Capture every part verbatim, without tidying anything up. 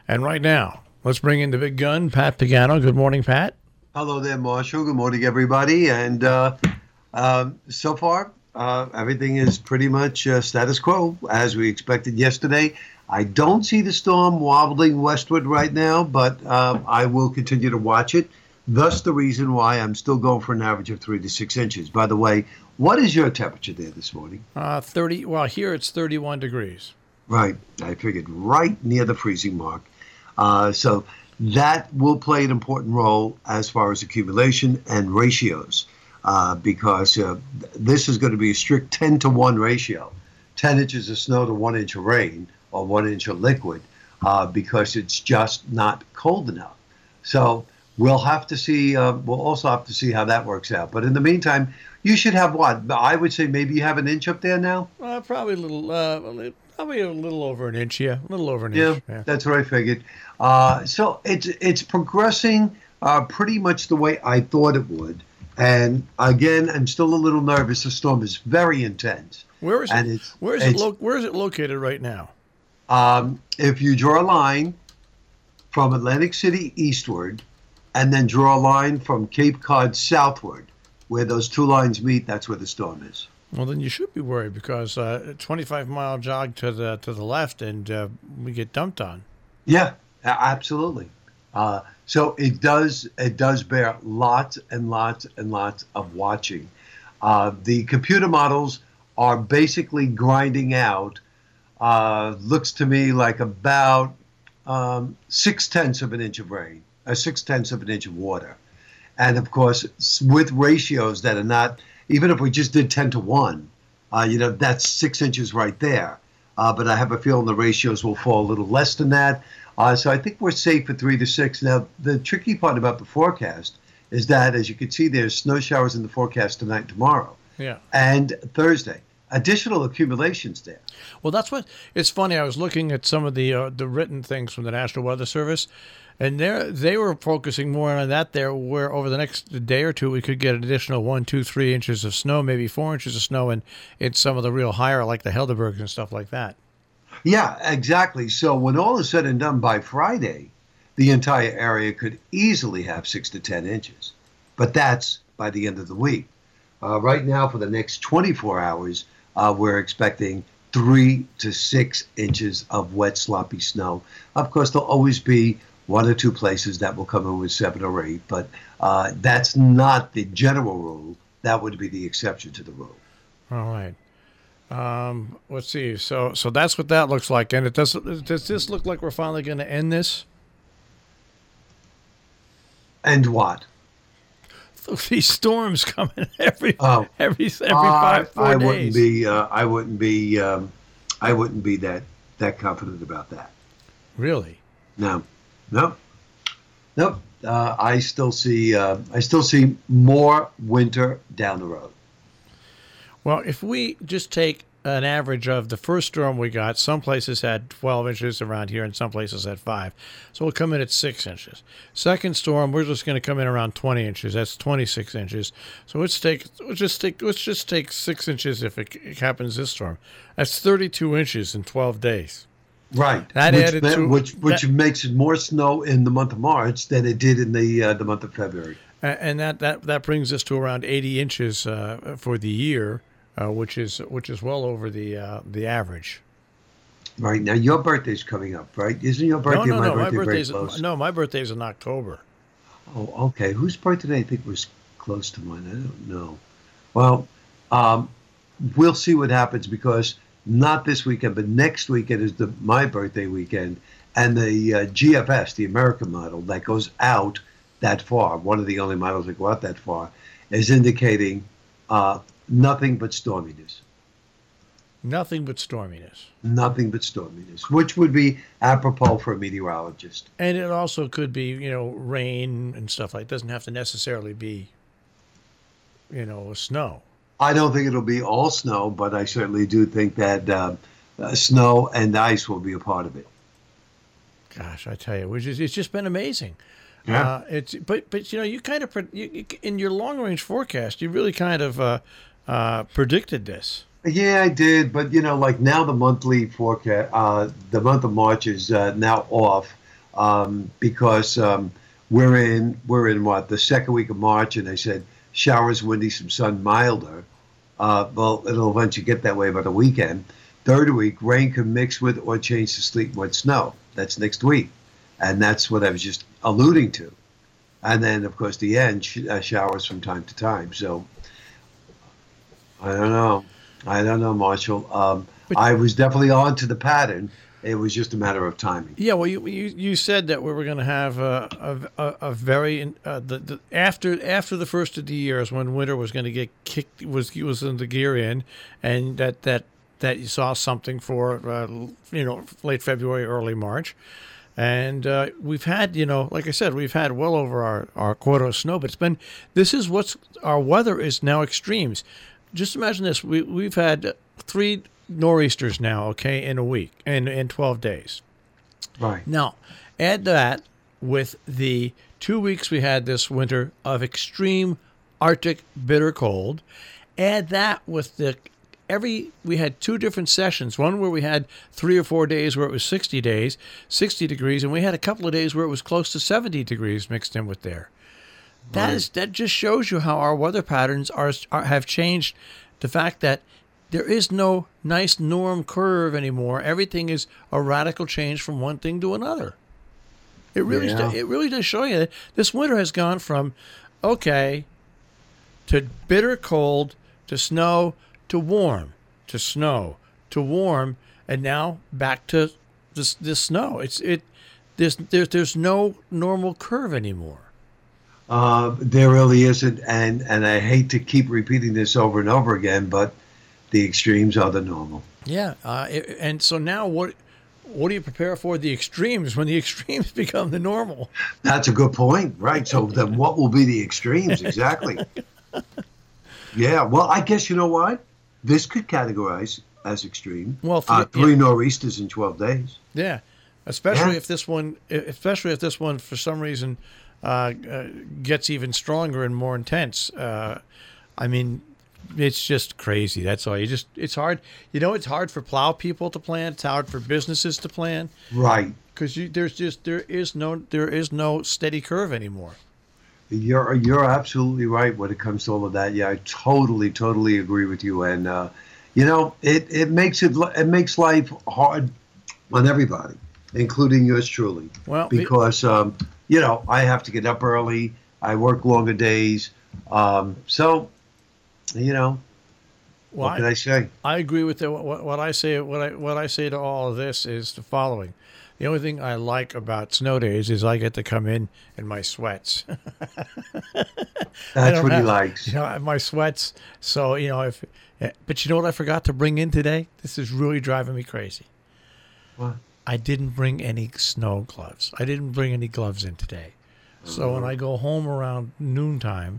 And right now, let's bring in the big gun, Pat Pagano. Good morning, Pat. Hello there, Marshall. Good morning, everybody. And uh, uh, so far, uh, everything is pretty much uh, status quo as we expected yesterday. I don't see the storm wobbling westward right now, but uh, I will continue to watch it. Thus, the reason why I'm still going for an average of three to six inches. By the way, what is your temperature there this morning? Uh, thirty. Well, here it's thirty-one degrees. Right. I figured right near the freezing mark. Uh, so that will play an important role as far as accumulation and ratios, uh, because uh, this is going to be a strict ten to one ratio, ten inches of snow to one inch of rain or one inch of liquid, uh, because it's just not cold enough. So we'll have to see, uh, we'll also have to see how that works out. But in the meantime, you should have what? I would say maybe you have an inch up there now? Uh, probably a little, uh, probably a little over an inch, yeah. A little over an yeah, inch. Yeah, that's what I figured. Uh, so it's it's progressing uh, pretty much the way I thought it would. And again, I'm still a little nervous. The storm is very intense. Where is and it? It's, where is it's, it? Lo- where is it located right now? Um, if you draw a line from Atlantic City eastward, and then draw a line from Cape Cod southward, where those two lines meet, that's where the storm is. Well, then you should be worried because uh, a twenty-five mile jog to the to the left, and uh, we get dumped on. Yeah, absolutely. Uh, so it does it does bear lots and lots and lots of watching. Uh, the computer models are basically grinding out. Uh, looks to me like about um, six tenths of an inch of rain, or six tenths of an inch of water, and of course with ratios that are not. Even if we just did ten to one, uh, you know, that's six inches right there. Uh, but I have a feeling the ratios will fall a little less than that. Uh, so I think we're safe for three to six. Now, the tricky part about the forecast is that, as you can see, there's snow showers in the forecast tonight and tomorrow. Yeah. And Thursday. Additional accumulations there. Well, that's what it's funny. I was looking at some of the uh, the written things from the National Weather Service, and they they were focusing more on that there, where over the next day or two we could get an additional one, two, three inches of snow, maybe four inches of snow, and in some of the real higher, like the Helderbergs and stuff like that. Yeah, exactly. So when all is said and done by Friday, the entire area could easily have six to ten inches, but that's by the end of the week. Uh, right now, for the next twenty-four hours. Uh, we're expecting three to six inches of wet, sloppy snow. Of course, there'll always be one or two places that will come in with seven or eight, but uh, that's not the general rule. That would be the exception to the rule. All right. Um, let's see. So, so that's what that looks like. And it does. Does this look like we're finally going to end this? And what? These storms coming every oh, every every five four I days. wouldn't be. Uh, I wouldn't be. Um, I wouldn't be that that confident about that. Really? No, no, nope. Uh, I still see. Uh, I still see more winter down the road. Well, if we just take an average of the first storm we got, some places had twelve inches around here and some places had five. So we'll come in at six inches. Second storm, we're just going to come in around twenty inches. That's twenty-six inches. So let's take, let's just take, let's just take six inches if it, it happens this storm. That's thirty-two inches in twelve days. Right. That which added ma- to, which which that, makes more snow in the month of March than it did in the uh, the month of February. And that, that, that brings us to around eighty inches uh, for the year. Uh, which is which is well over the uh, the average. Right now, your birthday's coming up, right? Isn't your birthday? No, no, my no. birthday My birthday's very close? no. My birthday's in October. Oh, okay. Whose birthday I think was close to mine? I don't know. Well, um, we'll see what happens because not this weekend, but next weekend is the my birthday weekend, and the uh, G F S, the American model that goes out that far, one of the only models that go out that far, is indicating. Uh, Nothing but storminess. Nothing but storminess. Nothing but storminess, which would be apropos for a meteorologist. And it also could be, you know, rain and stuff like that. It doesn't have to necessarily be, you know, snow. I don't think it'll be all snow, but I certainly do think that uh, uh, snow and ice will be a part of it. Gosh, I tell you, which is, it's just been amazing. Yeah. Uh, it's but but you know you kind of you, you, in your long range forecast you really kind of uh, uh, predicted this. Yeah, I did, but you know, like now the monthly forecast, uh, the month of March is uh, now off. um, because um, we're in we're in what the second week of March, and they said showers, windy, some sun, milder. Uh, well, it'll eventually get that way by the weekend. Third week, rain can mix with or change to sleet and wet snow. That's next week, and that's what I was just alluding to. And then, of course, the end sh- uh, showers from time to time. So I don't know. I don't know, Marshall. Um, But- I was definitely on to the pattern. It was just a matter of timing. Yeah, well, you you, you said that we were going to have a a, a, a very uh, the, the after after the first of the year is when winter was going to get kicked was was in the gear in, and that that that you saw something for uh, you know late February, early March, and uh, we've had you know like I said we've had well over our our quota of snow, but it's been this is what's our weather is now extremes. Just imagine this: we we've had three nor'easters now, okay, in a week, in in twelve days. Right. Now, add that with the two weeks we had this winter of extreme Arctic bitter cold. Add that with the every we had two different sessions. One where we had three or four days where it was sixty days, sixty degrees, and we had a couple of days where it was close to seventy degrees mixed in with there. That Right. is that just shows you how our weather patterns are, are have changed. The fact that there is no nice norm curve anymore. Everything is a radical change from one thing to another. It really, Yeah. it really does show you that this winter has gone from okay to bitter cold to snow to warm to snow to warm, and now back to this this snow. It's it there's there's there's no normal curve anymore. Uh, there really isn't, and and I hate to keep repeating this over and over again, but the extremes are the normal. Yeah, uh, it- and so now what? What do you prepare for the extremes when the extremes become the normal? That's a good point, right? So then, what will be the extremes exactly? Yeah, well, I guess you know what? This could categorize as extreme. Well, th- uh, three yeah. nor'easters in twelve days. Yeah, especially Yeah. if this one, especially if this one for some reason uh, uh, gets even stronger and more intense. Uh, I mean, it's just crazy. That's all. You just it's hard. You know, it's hard for plow people to plan. It's hard for businesses to plan Right. because there's just there is no there is no steady curve anymore. You're you're absolutely right when it comes to all of that. Yeah, I totally totally agree with you. And uh, you know, it it makes it it makes life hard on everybody, including yours truly. Well, be- because um, you know I have to get up early. I work longer days. Um, so, you know, Well, what can I say? I agree with the, what, what I say. What I what I say to all of this is the following: the only thing I like about snow days is I get to come in in my sweats. I That's don't what he have- likes. You know, my sweats. So you know, if but you know what I forgot to bring in today? This is really driving me crazy. What? I didn't bring any snow gloves. I didn't bring any gloves in today. So when I go home around noontime,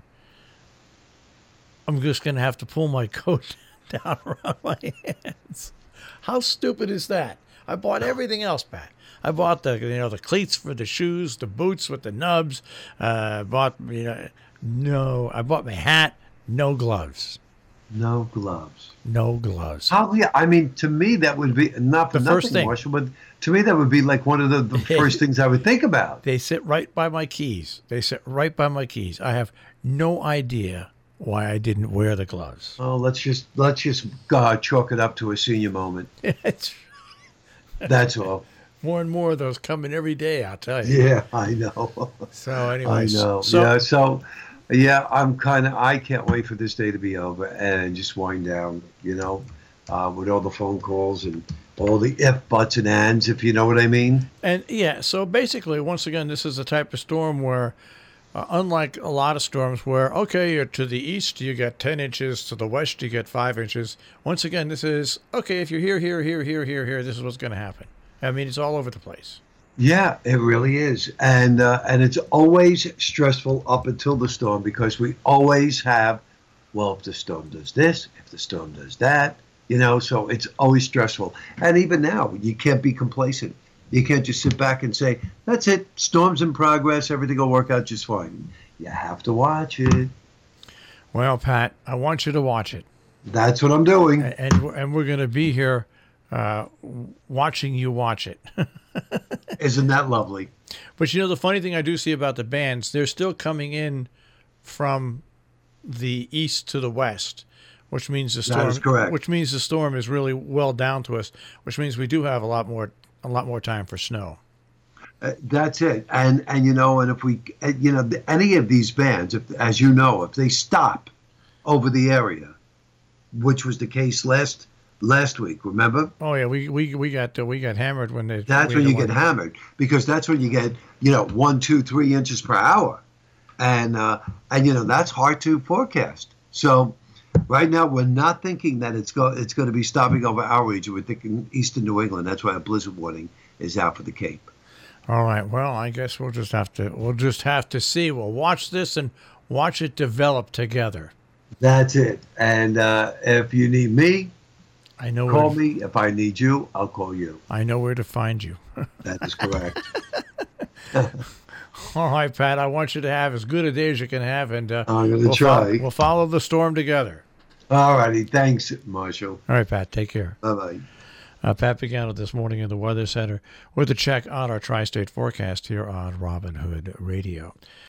I'm just going to have to pull my coat down around my hands. How stupid is that? I bought everything else, Pat. I bought the you know the cleats for the shoes, the boots with the nubs. Uh, I bought you know no. I bought my hat. No gloves. No gloves. No gloves. How? Yeah, I mean, to me that would be not for The nothing, first thing. Marshall, but to me that would be like one of the, the first things I would think about. They sit right by my keys. They sit right by my keys. I have no idea why I didn't wear the gloves. Oh, let's just let's just uh, chalk it up to a senior moment. It's That's all. more and more of those coming every day. I'll tell you. Yeah, I know. So, I anyways, know. so yeah, so yeah, I'm kind of. I can't wait for this day to be over and just wind down. You know, uh, with all the phone calls and all the if, buts, and ands, if you know what I mean. and yeah, so basically, once again, this is the type of storm where, uh, unlike a lot of storms, where okay, you're to the east, you get ten inches, to the west, you get five inches. Once again, this is okay. If you're here, here, here, here, here, here, this is what's going to happen. I mean, it's all over the place. Yeah, it really is, and uh, and it's always stressful up until the storm because we always have, well, if the storm does this, if the storm does that, you know, so it's always stressful. And even now, you can't be complacent. You can't just sit back and say, "That's it, storm's in progress, everything will work out just fine." You have to watch it. Well, Pat, I want you to watch it, That's what I'm doing. and we're- and we're going to be here, uh, watching you watch it. Isn't that lovely? But you know, the funny thing I do see about the bands, they're still coming in from the east to the west, which means the storm. That is correct. Which means the storm is really well down to us, which means we do have a lot more a lot more time for snow. Uh, that's it. And and you know, and if we, uh, you know, the, any of these bands, if, as you know, if they stop over the area, which was the case last last week, remember? Oh yeah, we we we got uh, we got hammered when they. That's we when had you one- get hammered, because that's when you get, you know, one, two, three inches per hour, and uh, and you know that's hard to forecast. So right now we're not thinking that it's go it's going to be stopping over our region. We're thinking eastern New England. That's why a blizzard warning is out for the Cape. All right. Well, I guess we'll just have to we'll just have to see. We'll watch this and watch it develop together. That's it. And uh, if you need me, I know. call where to, me. If I need you, I'll call you. I know where to find you. That is correct. All right, Pat. I want you to have as good a day as you can have, and uh, I'm going to we'll try. Follow, we'll follow the storm together. All righty. Thanks, Marshall. All right, Pat. Take care. Bye-bye. Uh, Pat Pagano this morning in the Weather Center with a check on our tri-state forecast here on Robin Hood Radio.